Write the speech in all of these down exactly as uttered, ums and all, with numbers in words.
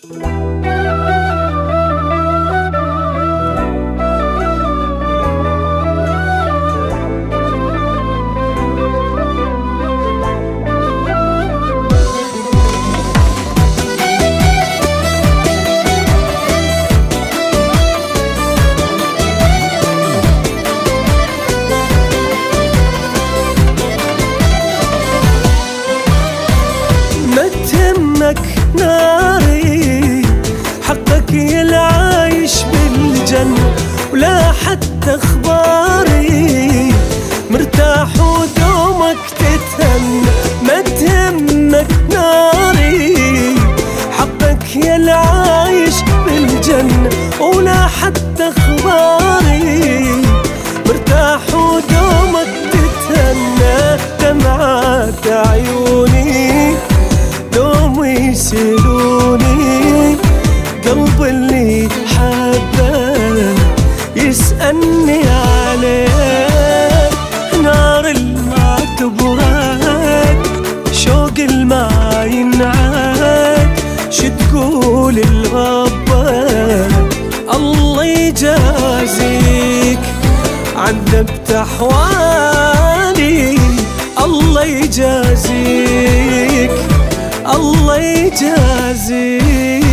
ناري حقك يالعايش بالجنة، ولا حتى اخباري مرتاح ودومك تتهنى. ما تهمك ناري حقك يالعايش بالجنة، ولا حتى اخباري مرتاح ودومك تتهنى. دمعات عيوني دوم يسألوني، قلب اللي حبه يسألني عليه. نار الما تبرد، شوق الما ينعاد، شتقول الغبة الله يجازيك. عذبت أحوالي الله يجازيك، الله يجازيك.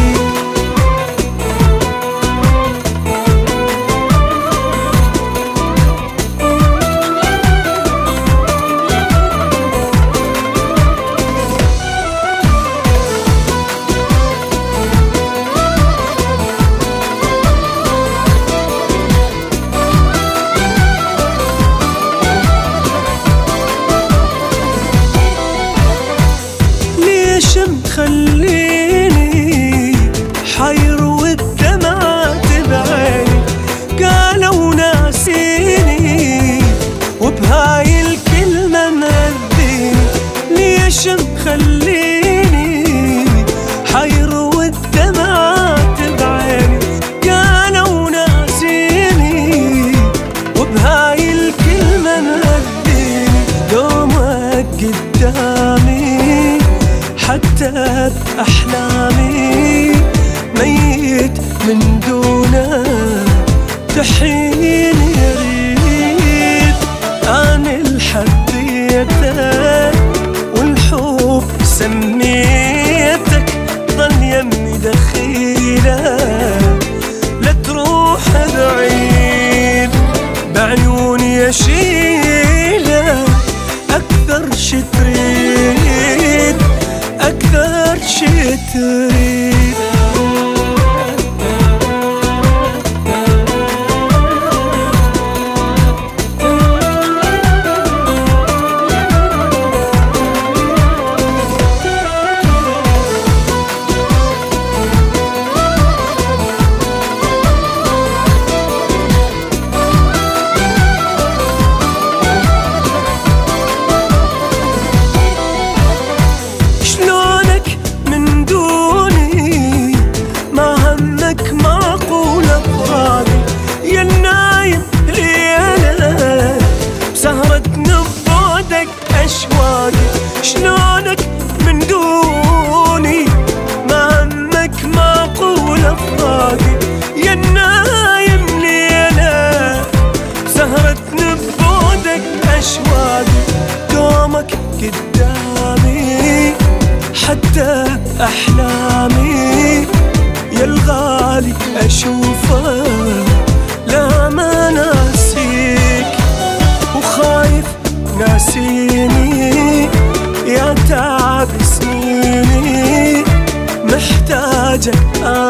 خليني حير والدمعات بعيني، قالوا ناسيني وبهاي الكلمة مهديني. ليش مخليني حير والدمعات بعيني، قالوا ناسيني وبهاي الكلمة مهديني. دومك قدامي حتى بأحلامي ميت من دونه تحيني. يريد أنا الحبيتك والحب سميتك، ضل يمي دخيلة لا تروح بعيد. بعيوني أشيلة أكثر شي تريد، أكثر شي تريد. شلونك من دوني ما همك معقول أفراقي؟ يا النايم ليلة سهرة نبودك أشواقي. دومك قدامي حتى أحلامي، يا الغالي أشوفه لا ما ناسيك، وخايف ناسيني يا تعب سنيني. محتاجك